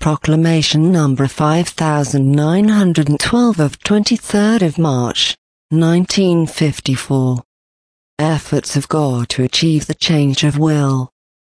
Proclamation number 5912 of 23rd of March, 1954. Efforts of God to achieve the change of will.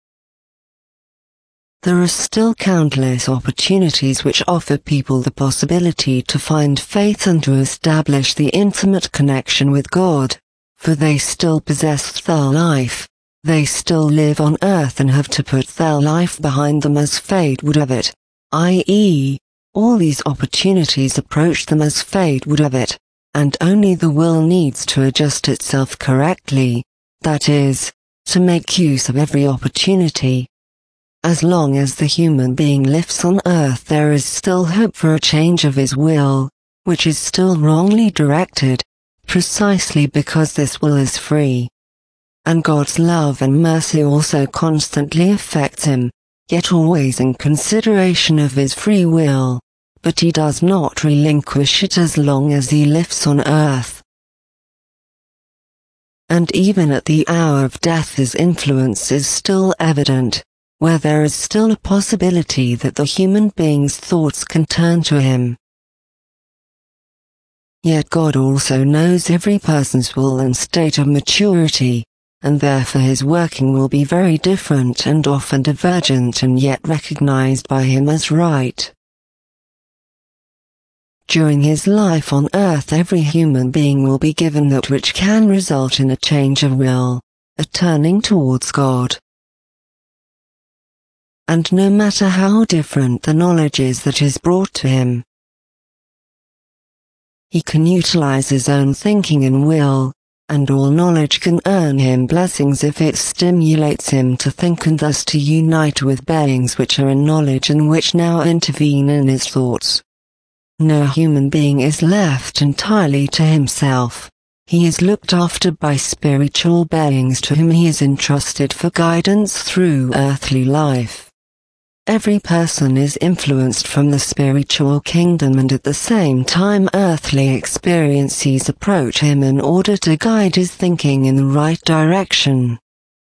There are still countless opportunities which offer people the possibility to find faith and to establish the intimate connection with God, for they still possess their life. They still live on earth and have to put their life behind them as fate would have it, i.e., all these opportunities approach them as fate would have it, and only the will needs to adjust itself correctly, that is, to make use of every opportunity. As long as the human being lives on earth, there is still hope for a change of his will, which is still wrongly directed, precisely because this will is free. And God's love and mercy also constantly affect him, yet always in consideration of his free will, but he does not relinquish it as long as he lives on earth. And even at the hour of death his influence is still evident, where there is still a possibility that the human being's thoughts can turn to him. Yet God also knows every person's will and state of maturity, and therefore his working will be very different and often divergent and yet recognized by him as right. During his life on earth every human being will be given that which can result in a change of will, a turning towards God. And no matter how different the knowledge is that is brought to him, he can utilize his own thinking and will, and all knowledge can earn him blessings if it stimulates him to think and thus to unite with beings which are in knowledge and which now intervene in his thoughts. No human being is left entirely to himself. He is looked after by spiritual beings to whom he is entrusted for guidance through earthly life. Every person is influenced from the spiritual kingdom and at the same time earthly experiences approach him in order to guide his thinking in the right direction.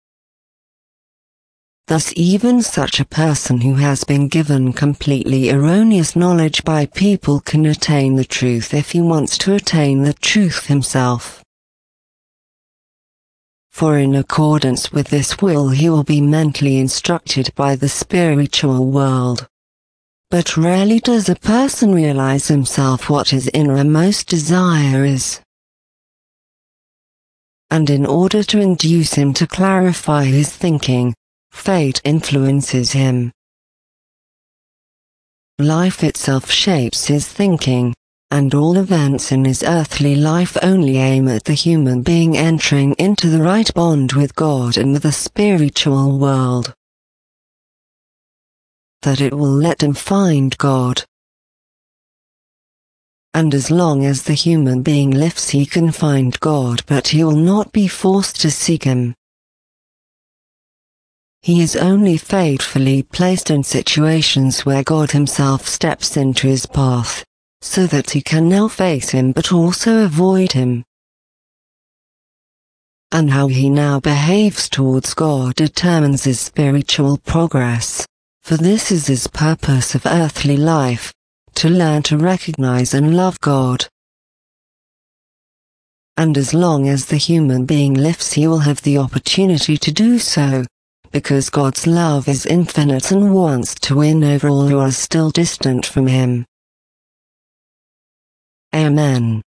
Thus even such a person who has been given completely erroneous knowledge by people can attain the truth if he wants to attain the truth himself. For in accordance with this will he will be mentally instructed by the spiritual world. But rarely does a person realize himself what his innermost desire is. And in order to induce him to clarify his thinking, fate influences him. Life itself shapes his thinking, and all events in his earthly life only aim at the human being entering into the right bond with God and with the spiritual world, that it will let him find God. And as long as the human being lives he can find God, but he will not be forced to seek him. He is only fatefully placed in situations where God himself steps into his path, so that he can now face him but also avoid him. And how he now behaves towards God determines his spiritual progress, for this is his purpose of earthly life, to learn to recognize and love God. And as long as the human being lives he will have the opportunity to do so, because God's love is infinite and wants to win over all who are still distant from him. Amen.